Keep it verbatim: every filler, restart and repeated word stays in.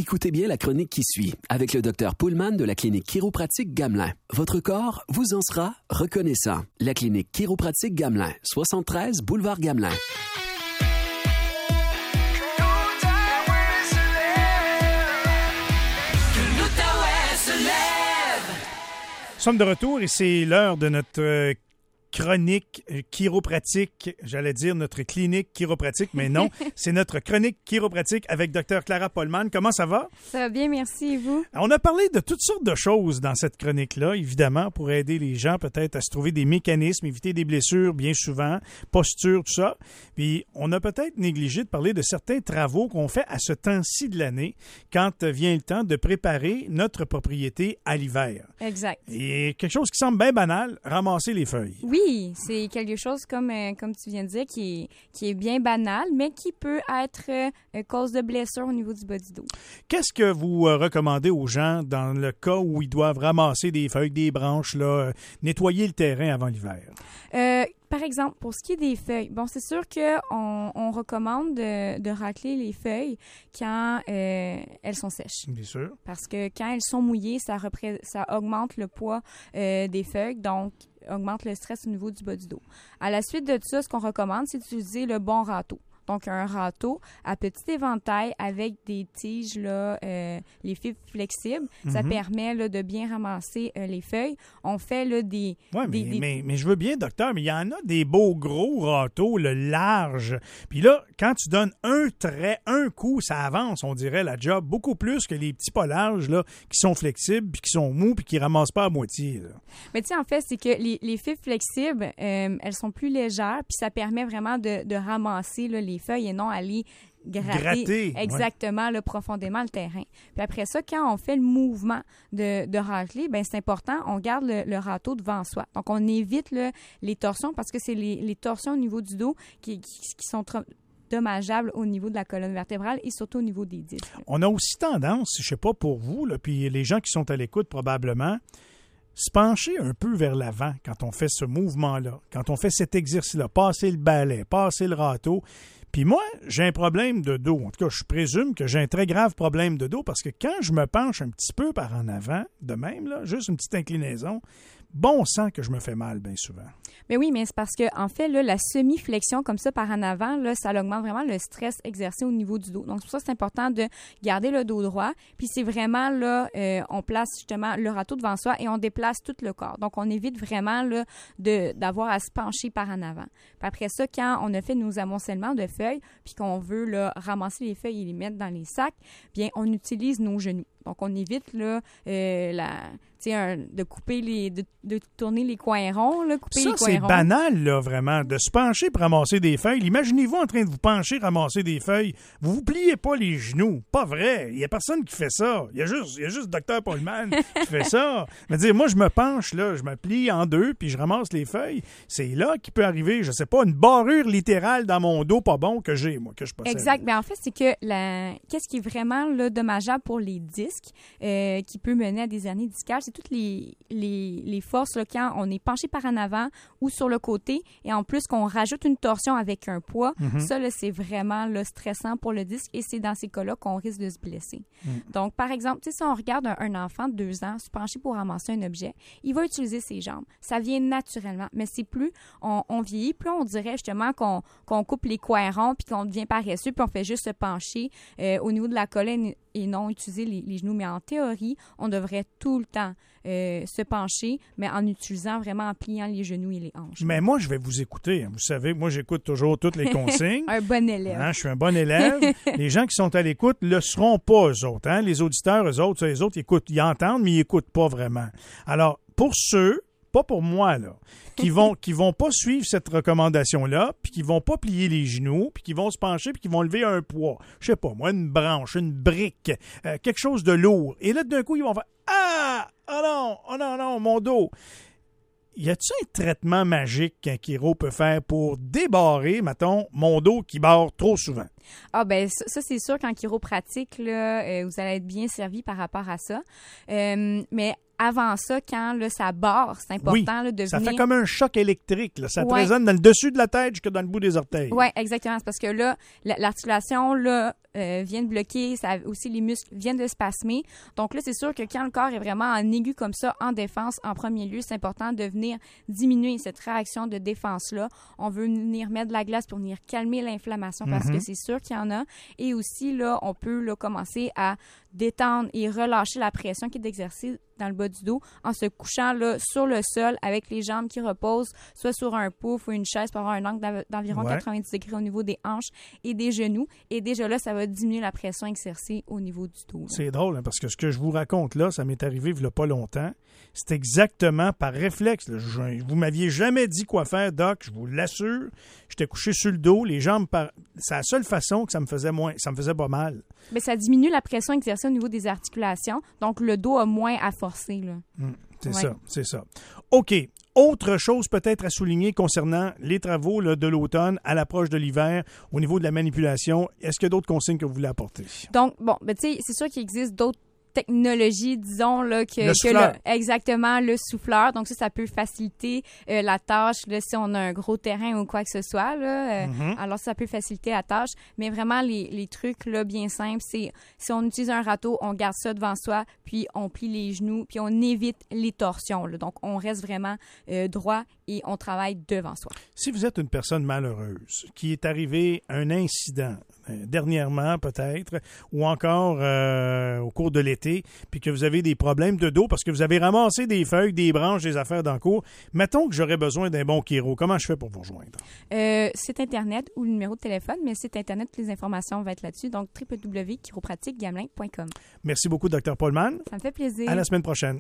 Écoutez bien la chronique qui suit avec le docteur Pullman de la clinique chiropratique Gamelin. Votre corps vous en sera reconnaissant. La clinique chiropratique Gamelin, soixante-treize boulevard Gamelin. Nous sommes de retour et c'est l'heure de notre euh, chronique chiropratique, j'allais dire notre clinique chiropratique, mais non, c'est notre chronique chiropratique avec docteur Clara Pullman. Comment ça va? Ça va bien, merci, et vous? On a parlé de toutes sortes de choses dans cette chronique-là, évidemment, pour aider les gens peut-être à se trouver des mécanismes, éviter des blessures bien souvent, posture, tout ça. Puis on a peut-être négligé de parler de certains travaux qu'on fait à ce temps-ci de l'année, quand vient le temps de préparer notre propriété à l'hiver. Exact. Et quelque chose qui semble bien banal, ramasser les feuilles. Oui, c'est quelque chose, comme, euh, comme tu viens de dire, qui est, qui est bien banal, mais qui peut être euh, cause de blessure au niveau du bas du dos. Qu'est-ce que vous euh, recommandez aux gens dans le cas où ils doivent ramasser des feuilles, des branches, là, euh, nettoyer le terrain avant l'hiver? Euh, Par exemple, pour ce qui est des feuilles, bon, c'est sûr qu'on on recommande de, de racler les feuilles quand euh, elles sont sèches. Bien sûr. Parce que quand elles sont mouillées, ça, repré- ça augmente le poids euh, des feuilles, donc augmente le stress au niveau du bas du dos. À la suite de ça, ce qu'on recommande, c'est d'utiliser le bon râteau. Donc, un râteau à petit éventail avec des tiges, là, euh, les fibres flexibles. Mm-hmm. Ça permet là, de bien ramasser euh, les feuilles. On fait là, des... Oui, mais, des... mais, mais je veux bien, docteur, mais il y en a des beaux gros râteaux, le large. Puis là, quand tu donnes un trait, un coup, ça avance, on dirait, la job, beaucoup plus que les petits pas larges là, qui sont flexibles, puis qui sont mous, puis qui ne ramassent pas à moitié. Là. Mais tu sais, en fait, c'est que les, les fibres flexibles, euh, elles sont plus légères, puis ça permet vraiment de, de ramasser là, les feuilles et non aller gratter, gratter exactement ouais. là, profondément le terrain. Puis après ça, quand on fait le mouvement de, de racler, ben c'est important, on garde le, le râteau devant soi. Donc, on évite là, les torsions parce que c'est les, les torsions au niveau du dos qui, qui, qui sont trop dommageables au niveau de la colonne vertébrale et surtout au niveau des disques. On a aussi tendance, je ne sais pas pour vous, là, puis les gens qui sont à l'écoute probablement, se pencher un peu vers l'avant quand on fait ce mouvement-là, quand on fait cet exercice-là, passer le balai, passer le râteau. Puis moi, j'ai un problème de dos. En tout cas, je présume que j'ai un très grave problème de dos parce que quand je me penche un petit peu par en avant, de même, là, juste une petite inclinaison, bon sang que je me fais mal bien souvent. Mais oui, mais c'est parce que en fait, là, la semi-flexion comme ça par en avant, là, ça augmente vraiment le stress exercé au niveau du dos. Donc, c'est pour ça que c'est important de garder le dos droit. Puis c'est vraiment, là, euh, on place justement le râteau devant soi et on déplace tout le corps. Donc, on évite vraiment là, de, d'avoir à se pencher par en avant. Puis après ça, quand on a fait nos amoncellements de feuilles, puis qu'on veut là, ramasser les feuilles et les mettre dans les sacs, bien, on utilise nos genoux. Donc, on évite là, euh, la, un, de couper les, de, de tourner les coins ronds, là, couper ça, les coins c'est ronds. banal, là, vraiment, de se pencher pour ramasser des feuilles. Imaginez-vous en train de vous pencher, ramasser des feuilles. Vous vous pliez pas les genoux. Pas vrai. Il y a personne qui fait ça. Il y a juste, il y a juste docteur Pullman qui fait ça. Mais dire, moi, je me penche, là, je me plie en deux, puis je ramasse les feuilles. C'est là qu'il peut arriver, je sais pas, une barrure littérale dans mon dos pas bon que j'ai, moi, que je possède. Exact. Mais en fait, c'est que la, qu'est-ce qui est vraiment là, dommageable pour les disques, Euh, qui peut mener à des hernies discales, c'est toutes les, les, les forces là, quand on est penché par en avant ou sur le côté et en plus qu'on rajoute une torsion avec un poids, mm-hmm. ça, là, c'est vraiment là, stressant pour le disque et c'est dans ces cas-là qu'on risque de se blesser. Mm. Donc, par exemple, si on regarde un, un enfant de deux ans se pencher pour ramasser un objet, il va utiliser ses jambes. Ça vient naturellement, mais c'est plus on, on vieillit, plus on dirait justement qu'on, qu'on coupe les coins ronds puis qu'on devient paresseux puis on fait juste se pencher euh, au niveau de la colonne et non utiliser les, les genoux. Mais en théorie, on devrait tout le temps euh, se pencher, mais en utilisant vraiment, en pliant les genoux et les hanches. Mais moi, je vais vous écouter. Vous savez, moi, j'écoute toujours toutes les consignes. Un bon élève. Hein, je suis un bon élève. Les gens qui sont à l'écoute ne le seront pas, eux autres. Hein? Les auditeurs, eux autres, les autres, ils écoutent, ils entendent, mais ils n'écoutent pas vraiment. Alors, pour ceux, pas pour moi, là, qui vont qui vont pas suivre cette recommandation-là, puis qui vont pas plier les genoux, puis qui vont se pencher, puis qui vont lever un poids. Je sais pas, moi, une branche, une brique, euh, quelque chose de lourd. Et là, d'un coup, ils vont faire « Ah! Oh non! Oh non, non, mon dos! » Y a-t-il un traitement magique qu'un chiro peut faire pour débarrer, mettons, mon dos qui barre trop souvent? Ah ben ça, ça, c'est sûr qu'en chiropratique, là, euh, vous allez être bien servi par rapport à ça. Euh, mais avant ça, quand là, ça barre, c'est important oui, là, de ça venir... fait comme un choc électrique. Là. Ça te ouais. résonne dans le dessus de la tête jusque dans le bout des orteils. Oui, exactement. C'est parce que là, l'articulation là, euh, vient de bloquer, ça, aussi les muscles viennent de spasmer. Donc là, c'est sûr que quand le corps est vraiment en aigu comme ça, en défense, en premier lieu, c'est important de venir diminuer cette réaction de défense-là. On veut venir mettre de la glace pour venir calmer l'inflammation parce Mm-hmm. que c'est sûr qu'il y en a. Et aussi, là, on peut là, commencer à détendre et relâcher la pression qui est exercée dans le bas du dos en se couchant là, sur le sol avec les jambes qui reposent soit sur un pouf ou une chaise pour avoir un angle d'environ ouais. quatre-vingt-dix degrés au niveau des hanches et des genoux. Et déjà là, ça va diminuer la pression exercée au niveau du dos. Là. C'est drôle, hein, parce que ce que je vous raconte là, ça m'est arrivé il n'y a pas longtemps. C'est exactement par réflexe. Là. Je, vous m'aviez jamais dit quoi faire, Doc, je vous l'assure. J'étais couché sur le dos, les jambes par... C'est la seule façon que ça me faisait moins, ça me faisait pas mal. Mais ça diminue la pression exercée au niveau des articulations, donc le dos a moins à forcer. Là. Mmh, c'est ouais. ça, c'est ça. OK. Autre chose peut-être à souligner concernant les travaux là, de l'automne à l'approche de l'hiver au niveau de la manipulation. Est-ce qu'il y a d'autres consignes que vous voulez apporter? Donc, bon, ben, tu sais, c'est sûr qu'il existe d'autres technologie, disons, là, que, le souffleur. que le, exactement, le souffleur. Donc, ça, ça peut faciliter euh, la tâche, là, si on a un gros terrain ou quoi que ce soit, là. Euh, Mm-hmm. Alors, ça peut faciliter la tâche. Mais vraiment, les, les trucs, là, bien simples, c'est si on utilise un râteau, on garde ça devant soi, puis on plie les genoux, puis on évite les torsions, là. Donc, on reste vraiment euh, droit et on travaille devant soi. Si vous êtes une personne malheureuse, qui est arrivée un incident, euh, dernièrement peut-être, ou encore euh, au cours de l'été, puis que vous avez des problèmes de dos parce que vous avez ramassé des feuilles, des branches, des affaires dans le cours, mettons que j'aurais besoin d'un bon chiro. Comment je fais pour vous rejoindre? Euh, site Internet ou le numéro de téléphone, mais site Internet, toutes les informations vont être là-dessus. Donc, w w w point chiropratique gamelin point com. Merci beaucoup, docteur Pohlmann. Ça me fait plaisir. À la semaine prochaine.